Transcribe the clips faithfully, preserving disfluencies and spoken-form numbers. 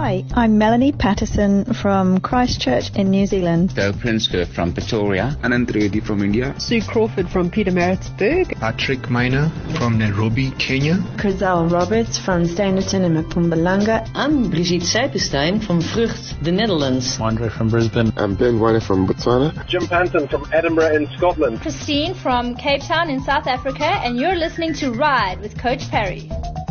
Hi, I'm Melanie Patterson from Christchurch in New Zealand. Joe Prinsker from Pretoria. Anand Trivedi from India. Sue Crawford from Pietermaritzburg. Patrick Miner from Nairobi, Kenya. Chriselle Roberts from Standerton and Mpumalanga. I'm Brigitte Seipenstein from Vrucht, the Netherlands. Andre from Brisbane. I'm Ben Weiner from Botswana. Jim Panton from Edinburgh in Scotland. Christine from Cape Town in South Africa, and you're listening to Ride with Coach Parry.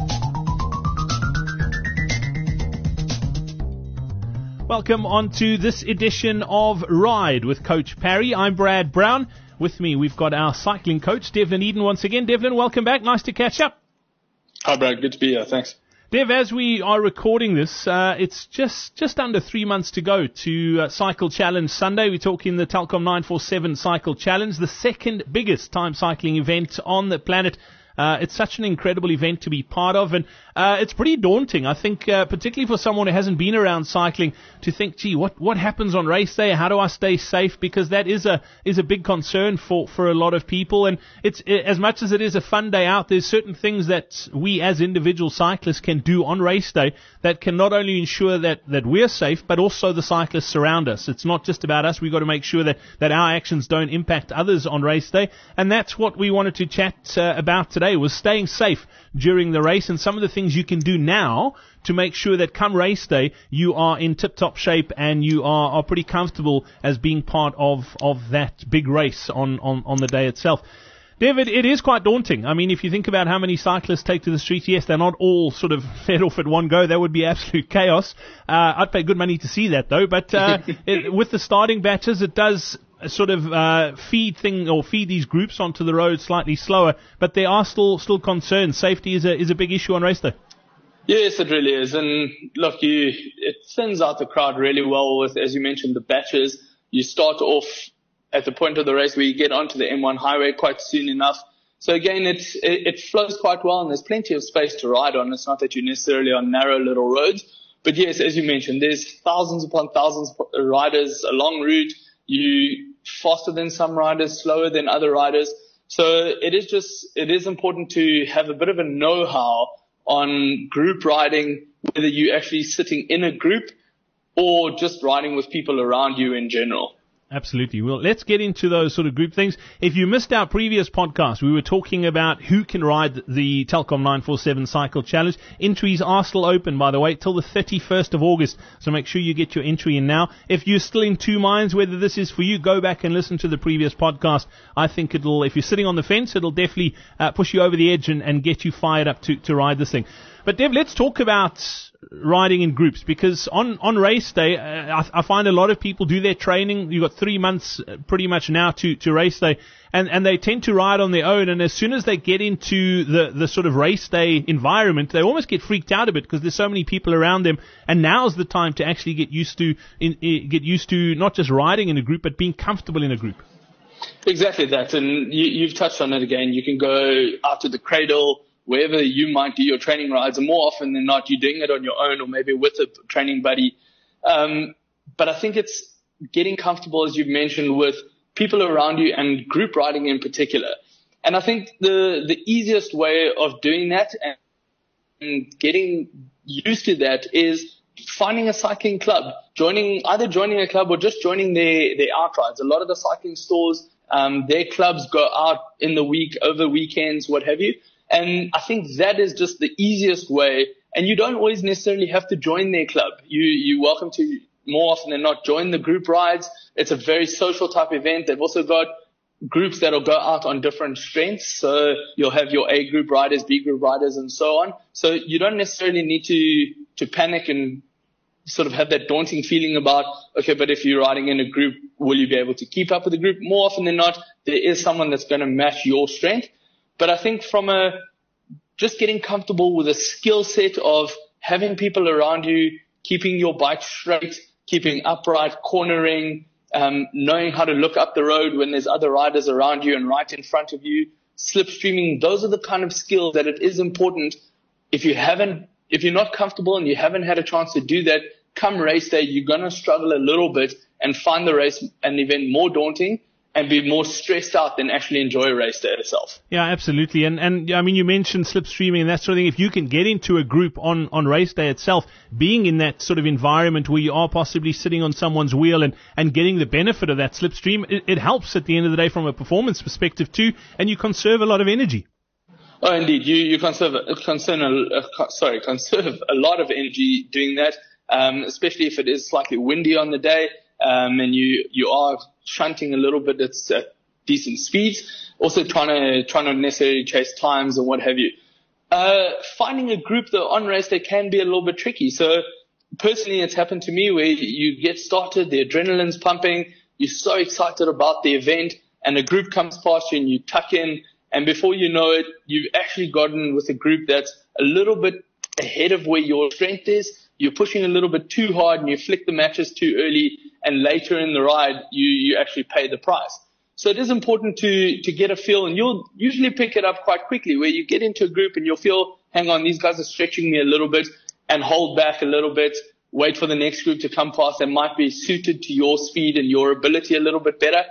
Welcome on to this edition of Ride with Coach Parry. I'm Brad Brown. With me, we've got our cycling coach, Devlin Eden, once again. Devlin, welcome back. Nice to catch up. Hi, Brad. Good to be here. Thanks. Dev, as we are recording this, uh, it's just, just under three months to go to uh, Cycle Challenge Sunday. We're talking the Telkom nine forty-seven Cycle Challenge, the second biggest time cycling event on the planet. Uh, it's such an incredible event to be part of, and uh, it's pretty daunting, I think, uh, particularly for someone who hasn't been around cycling, to think, gee, what, what happens on race day? How do I stay safe? Because that is a is a big concern for, for a lot of people, and it's as much as it is a fun day out, there's certain things that we as individual cyclists can do on race day that can not only ensure that, that we're safe, but also the cyclists around us. It's not just about us. We've got to make sure that, that our actions don't impact others on race day, and that's what we wanted to chat uh, about today. Today was staying safe during the race and some of the things you can do now to make sure that come race day you are in tip-top shape and you are, are pretty comfortable as being part of, of that big race on, on, on the day itself. David, it is quite daunting. I mean, if you think about how many cyclists take to the streets, yes, they're not all sort of fed off at one go. That would be absolute chaos. Uh, I'd pay good money to see that, though. But uh, it, with the starting batches, it does sort of uh, feed thing or feed these groups onto the road slightly slower. But there are still still concerns. Safety is a is a big issue on race day. Yes, it really is. And look, you it thins out the crowd really well with, as you mentioned, the batches. You start off at the point of the race where you get onto the M one highway quite soon enough. So again, it's, it, it flows quite well and there's plenty of space to ride on. It's not that you're necessarily on narrow little roads. But yes, as you mentioned, there's thousands upon thousands of riders along route. You faster than some riders, slower than other riders. So it is just, it is important to have a bit of a know-how on group riding, whether you're actually sitting in a group or just riding with people around you in general. Absolutely. Well, let's get into those sort of group things. If you missed our previous podcast, we were talking about who can ride the Telkom nine forty-seven Cycle Challenge. Entries are still open, by the way, till the thirty-first of August. So make sure you get your entry in now. If you're still in two minds whether this is for you, go back and listen to the previous podcast. I think it'll, if you're sitting on the fence, it'll definitely uh, push you over the edge and, and get you fired up to, to ride this thing. But Dev, let's talk about riding in groups, because on, on race day, uh, I, I find a lot of people do their training. You've got three months pretty much now to, to race day, and, and they tend to ride on their own. And as soon as they get into the, the sort of race day environment, they almost get freaked out a bit because there's so many people around them. And now's the time to actually get used to in, in, get used to not just riding in a group, but being comfortable in a group. Exactly that, and you, you've touched on it again. You can go out to the cradle, wherever you might do your training rides, and more often than not, you're doing it on your own or maybe with a training buddy. Um, but I think it's getting comfortable, as you've mentioned, with people around you and group riding in particular. And I think the, the easiest way of doing that and getting used to that is finding a cycling club, joining, either joining a club or just joining their, their out rides. A lot of the cycling stores, um, their clubs go out in the week, over weekends, what have you. And I think that is just the easiest way. And you don't always necessarily have to join their club. You, you're welcome to, more often than not, join the group rides. It's a very social type event. They've also got groups that'll go out on different strengths. So you'll have your A group riders, B group riders, and so on. So you don't necessarily need to, to panic and sort of have that daunting feeling about, okay, but if you're riding in a group, will you be able to keep up with the group? More often than not, there is someone that's going to match your strength. But I think from a just getting comfortable with a skill set of having people around you, keeping your bike straight, keeping upright, cornering, um, knowing how to look up the road when there's other riders around you and right in front of you, slipstreaming, those are the kind of skills that it is important. If you haven't, if you're not comfortable and you haven't had a chance to do that, come race day, you're going to struggle a little bit and find the race an event more daunting. and be more stressed out than actually enjoy a race day itself. Yeah, absolutely. And, and I mean, you mentioned slipstreaming and that sort of thing. If you can get into a group on, on race day itself, being in that sort of environment where you are possibly sitting on someone's wheel and, and getting the benefit of that slipstream, it, it helps at the end of the day from a performance perspective too, and you conserve a lot of energy. Oh, indeed. You, you conserve, conserve, uh, sorry, conserve a lot of energy doing that, um, especially if it is slightly windy on the day. Um, and you, you are shunting a little bit at uh, decent speeds, also trying to, trying to necessarily chase times and what have you. Uh, finding a group though on race day can be a little bit tricky. So personally, it's happened to me where you get started, the adrenaline's pumping, you're so excited about the event, and a group comes past you and you tuck in, and before you know it, you've actually gotten with a group that's a little bit ahead of where your strength is. You're pushing a little bit too hard and you flick the matches too early, and later in the ride, you, you actually pay the price. So it is important to, to get a feel, and you'll usually pick it up quite quickly where you get into a group and you'll feel, hang on, these guys are stretching me a little bit, and hold back a little bit, wait for the next group to come past that might be suited to your speed and your ability a little bit better.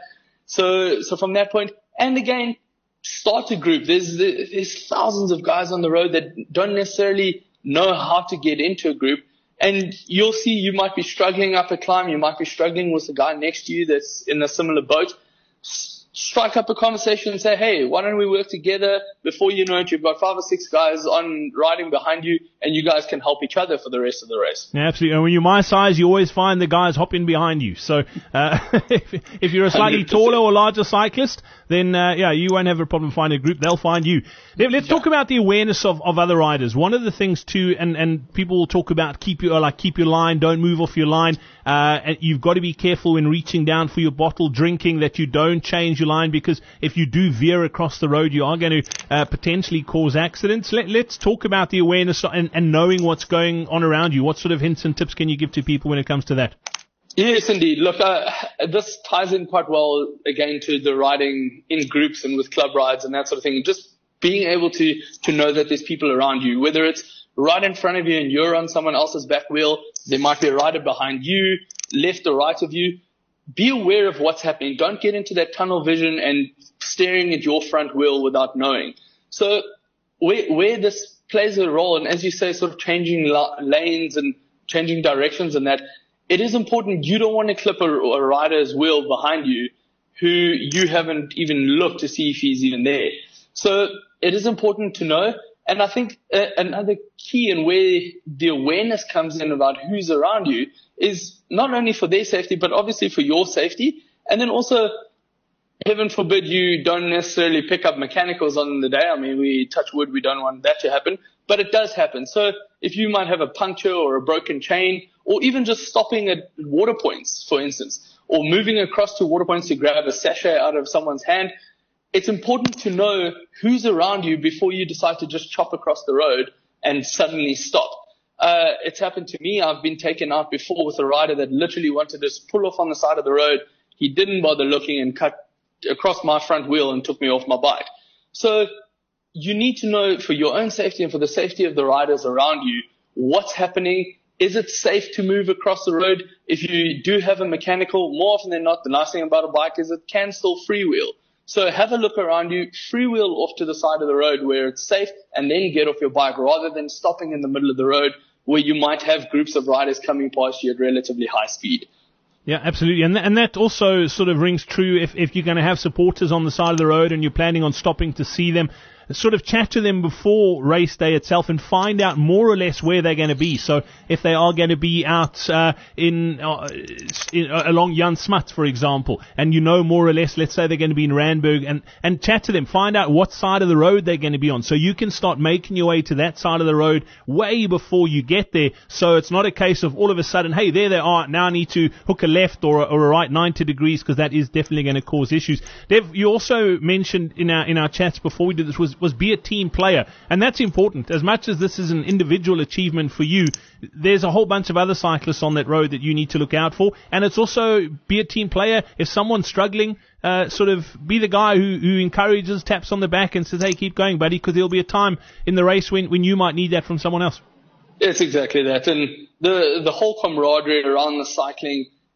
So, so from that point, and again, start a group. There's, there's thousands of guys on the road that don't necessarily know how to get into a group. And you'll see you might be struggling up a climb. You might be struggling with the guy next to you that's in a similar boat. S- strike up a conversation and say, hey, why don't we work together? Before you know it, you've got five or six guys on riding behind you, and you guys can help each other for the rest of the race. Yeah, absolutely. And when you're my size, you always find the guys hopping behind you. So uh, if, if you're a slightly one hundred percent taller or larger cyclist, then uh, yeah, you won't have a problem finding a group. They'll find you. Let's talk about the awareness of, of other riders. One of the things too, and, and people will talk about keep your like keep your line, don't move off your line. Uh, and you've got to be careful when reaching down for your bottle, drinking, that you don't change your line, because if you do veer across the road, you are going to uh, potentially cause accidents. Let, let's talk about the awareness and, and knowing what's going on around you. What sort of hints and tips can you give to people when it comes to that? Yes, indeed. Look, uh, this ties in quite well, again, to the riding in groups and with club rides and that sort of thing. Just being able to, to know that there's people around you, whether it's right in front of you and you're on someone else's back wheel, there might be a rider behind you, left or right of you. Be aware of what's happening. Don't get into that tunnel vision and staring at your front wheel without knowing. So where, where this plays a role, and as you say, sort of changing la- lanes and changing directions and that, it is important. You don't want to clip a, a rider's wheel behind you who you haven't even looked to see if he's even there. So it is important to know. And I think uh, another key and where the awareness comes in about who's around you is not only for their safety, but obviously for your safety. And then also, heaven forbid, you don't necessarily pick up mechanicals on the day. I mean, we touch wood, we don't want that to happen, but it does happen. So if you might have a puncture or a broken chain, or even just stopping at water points, for instance, or moving across to water points to grab a sachet out of someone's hand, it's important to know who's around you before you decide to just chop across the road and suddenly stop. Uh, it's happened to me. I've been taken out before with a rider that literally wanted to just pull off on the side of the road. He didn't bother looking and cut across my front wheel and took me off my bike. So you need to know, for your own safety and for the safety of the riders around you, what's happening. Is it safe to move across the road? If you do have a mechanical, more often than not, the nice thing about a bike is it can still freewheel. So have a look around you, freewheel off to the side of the road where it's safe, and then get off your bike rather than stopping in the middle of the road where you might have groups of riders coming past you at relatively high speed. Yeah, absolutely. And, th- and that also sort of rings true if, if you're going to have supporters on the side of the road and you're planning on stopping to see them. Sort of chat to them before race day itself and find out more or less where they're going to be. So if they are going to be out uh, in, uh, in uh, along Jan Smuts, for example, and you know more or less, let's say they're going to be in Randburg, and, and chat to them, find out what side of the road they're going to be on. So you can start making your way to that side of the road way before you get there. So it's not a case of all of a sudden, hey, there they are, now I need to hook a left or a, or a right ninety degrees, because that is definitely going to cause issues. Dev, you also mentioned in our in our chats before we did this was was be a team player, and that's important. As much as this is an individual achievement for you, there's a whole bunch of other cyclists on that road that you need to look out for, and it's also be a team player. If someone's struggling, uh, sort of be the guy who, who encourages, taps on the back and says, hey, keep going, buddy, because there'll be a time in the race when, when you might need that from someone else. It's exactly that, and the the whole camaraderie around the cycling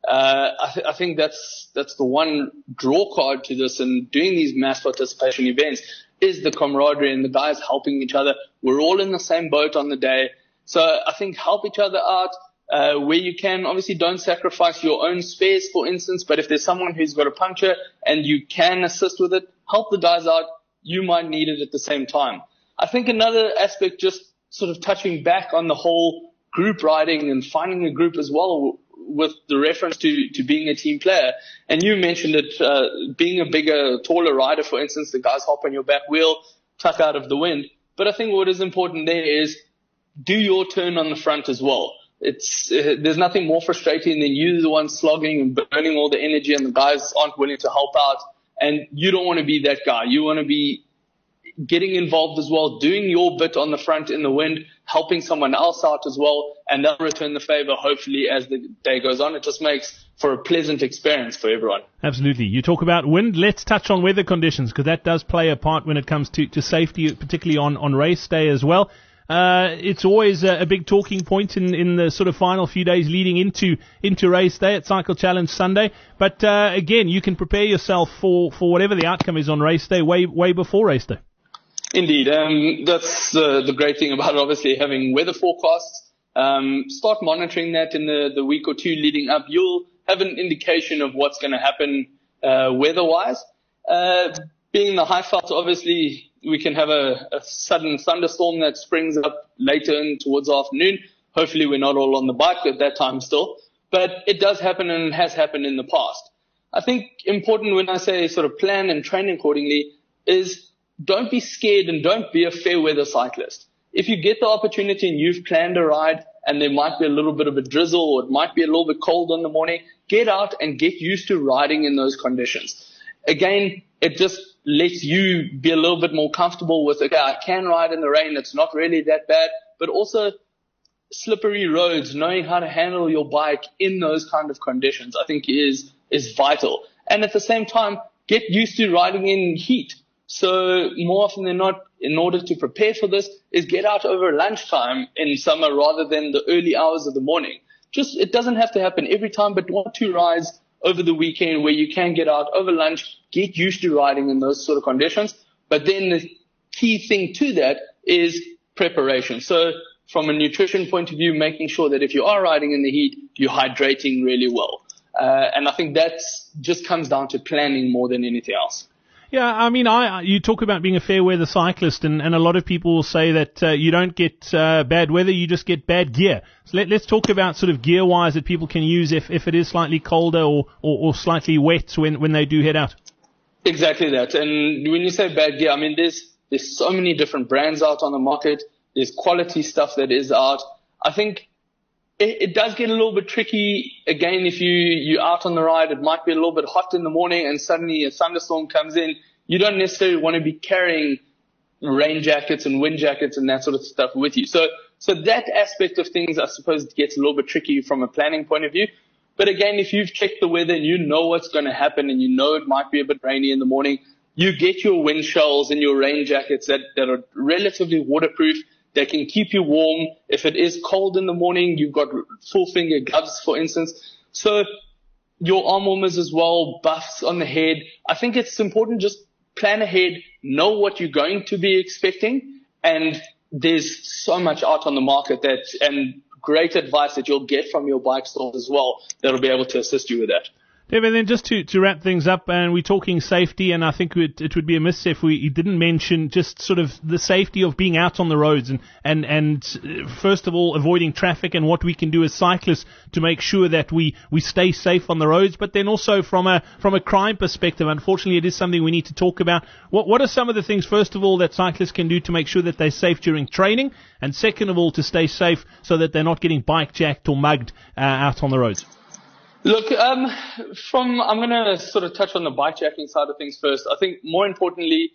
Uh, I, th- I think that's that's the one draw card to this, and doing these mass participation events is the camaraderie and the guys helping each other. We're all in the same boat on the day. So I think help each other out uh, where you can. Obviously, don't sacrifice your own space, for instance, but if there's someone who's got a puncture and you can assist with it, help the guys out. You might need it at the same time. I think another aspect, just sort of touching back on the whole group riding and finding a group as well, with the reference to, to being a team player. And you mentioned it, uh, being a bigger, taller rider, for instance, the guys hop on your back wheel, tuck out of the wind. But I think what is important there is do your turn on the front as well. It's, uh, there's nothing more frustrating than you the one slogging and burning all the energy and the guys aren't willing to help out. And you don't want to be that guy. You want to be getting involved as well, doing your bit on the front in the wind, helping someone else out as well, and they'll return the favor hopefully as the day goes on. It just makes for a pleasant experience for everyone. Absolutely. You talk about wind. Let's touch on weather conditions, because that does play a part when it comes to, to safety, particularly on, on race day as well. Uh, it's always a, a big talking point in, in the sort of final few days leading into into race day at Cycle Challenge Sunday. But uh, again, you can prepare yourself for, for whatever the outcome is on race day way way before race day. Indeed. Um, that's uh, the great thing about obviously having weather forecasts. Um, start monitoring that in the, the week or two leading up. You'll have an indication of what's going to happen uh, weather-wise. Uh, being the Highveld, obviously, we can have a, a sudden thunderstorm that springs up later in towards the afternoon. Hopefully we're not all on the bike at that time still. But it does happen and has happened in the past. I think important when I say sort of plan and train accordingly is don't be scared and don't be a fair weather cyclist. If you get the opportunity and you've planned a ride and there might be a little bit of a drizzle or it might be a little bit cold in the morning, get out and get used to riding in those conditions. Again, it just lets you be a little bit more comfortable with, okay, I can ride in the rain. It's not really that bad, but also slippery roads, knowing how to handle your bike in those kind of conditions, I think is, is vital. And at the same time, get used to riding in heat. So more often than not, in order to prepare for this, is get out over lunchtime in summer rather than the early hours of the morning. Just, it doesn't have to happen every time, but one or two rides over the weekend where you can get out over lunch, get used to riding in those sort of conditions. But then the key thing to that is preparation. So from a nutrition point of view, making sure that if you are riding in the heat, you're hydrating really well. Uh, and I think that just comes down to planning more than anything else. Yeah, I mean, I you talk about being a fair weather cyclist, and, and a lot of people will say that uh, you don't get uh, bad weather, you just get bad gear. So let, let's talk about sort of gear-wise that people can use if, if it is slightly colder or, or, or slightly wet when, when they do head out. Exactly that. And when you say bad gear, I mean, there's there's so many different brands out on the market. There's quality stuff that is out. I think it, it does get a little bit tricky. Again, if you, you're out on the ride, it might be a little bit hot in the morning and suddenly a thunderstorm comes in. You don't necessarily want to be carrying rain jackets and wind jackets and that sort of stuff with you. So, so that aspect of things, I suppose, gets a little bit tricky from a planning point of view. But again, if you've checked the weather and you know what's going to happen and you know it might be a bit rainy in the morning, you get your wind shells and your rain jackets that, that are relatively waterproof. They can keep you warm. If it is cold in the morning, you've got full finger gloves, for instance. So your arm warmers as well, buffs on the head. I think it's important just plan ahead, know what you're going to be expecting, and there's so much out on the market that, and great advice that you'll get from your bike stores as well that'll be able to assist you with that. David, then just to, to wrap things up, and we're talking safety, and I think it, it would be amiss if we didn't mention just sort of the safety of being out on the roads and, and, and first of all, avoiding traffic and what we can do as cyclists to make sure that we, we stay safe on the roads, but then also from a, from a crime perspective, unfortunately, it is something we need to talk about. What, what are some of the things, first of all, that cyclists can do to make sure that they're safe during training, and second of all, to stay safe so that they're not getting bike jacked or mugged uh, out on the roads? Look, um, from, I'm going to sort of touch on the bike jacking side of things first. I think more importantly,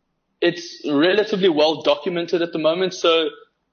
it's relatively well documented at the moment. So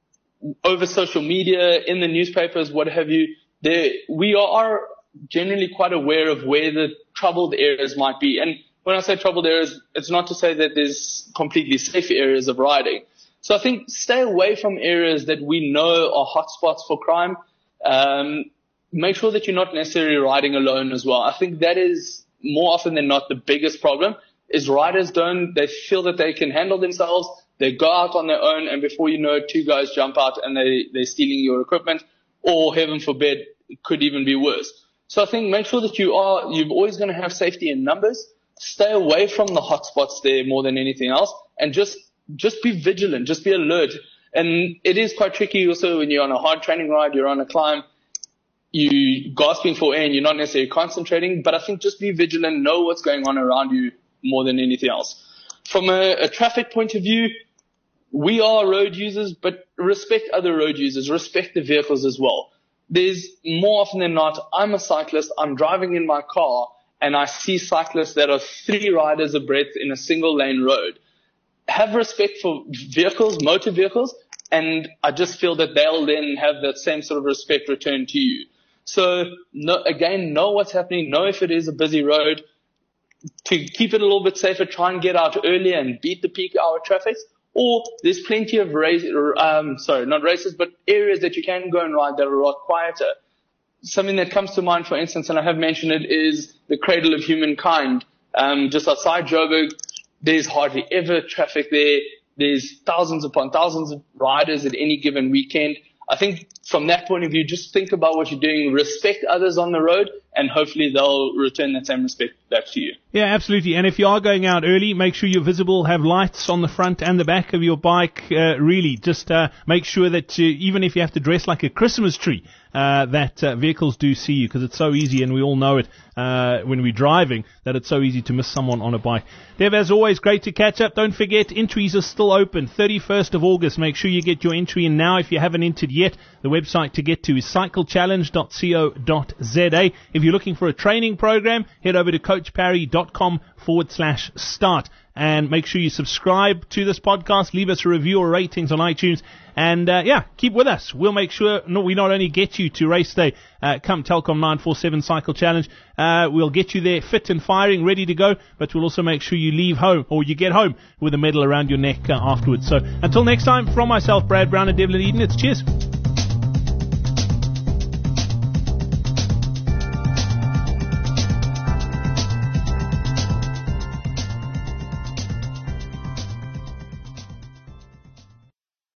over social media, in the newspapers, what have you, there, we are generally quite aware of where the troubled areas might be. And when I say troubled areas, it's not to say that there's completely safe areas of riding. So I think stay away from areas that we know are hotspots for crime. Um, make sure that you're not necessarily riding alone as well. I think that is more often than not the biggest problem is riders don't, they feel that they can handle themselves. They go out on their own, and before you know it, two guys jump out and they, they're stealing your equipment, or heaven forbid, it could even be worse. So I think make sure that you are, you're always going to have safety in numbers. Stay away from the hot spots there more than anything else, and just, just be vigilant, just be alert. And it is quite tricky also when you're on a hard training ride, you're on a climb, you gasping for air and you're not necessarily concentrating, but I think just be vigilant, know what's going on around you more than anything else. From a, a traffic point of view, we are road users, but respect other road users, respect the vehicles as well. There's more often than not, I'm a cyclist, I'm driving in my car, and I see cyclists that are three riders a breadth in a single lane road. Have respect for vehicles, motor vehicles, and I just feel that they'll then have that same sort of respect returned to you. So, no, again, know what's happening, know if it is a busy road. To keep it a little bit safer, try and get out earlier and beat the peak hour traffic. Or there's plenty of race, um, sorry, not races, but areas that you can go and ride that are a lot quieter. Something that comes to mind, for instance, and I have mentioned it, is the Cradle of Humankind. Um, just outside Joburg, there's hardly ever traffic there. There's thousands upon thousands of riders at any given weekend. I think from that point of view, just think about what you're doing, respect others on the road, and hopefully they'll return that same respect back to you. Yeah, absolutely. And if you are going out early, make sure you're visible, have lights on the front and the back of your bike. Uh, really, just uh, make sure that uh, even if you have to dress like a Christmas tree, uh, that uh, vehicles do see you, because it's so easy, and we all know it uh, when we're driving, that it's so easy to miss someone on a bike. Dev, as always, great to catch up. Don't forget, entries are still open. thirty-first of August. Make sure you get your entry in now if you haven't entered yet. The website to get to is cycle challenge dot co dot za. If you're looking for a training program, head over to coachparry.com forward slash start. And make sure you subscribe to this podcast, leave us a review or ratings on iTunes, and uh, yeah, keep with us. We'll make sure no, we not only get you to race day, uh, come Telkom nine forty-seven Cycle Challenge, uh, we'll get you there fit and firing, ready to go, but we'll also make sure you leave home, or you get home with a medal around your neck uh, afterwards. So until next time, from myself, Brad Brown and Devlin Eden, it's cheers.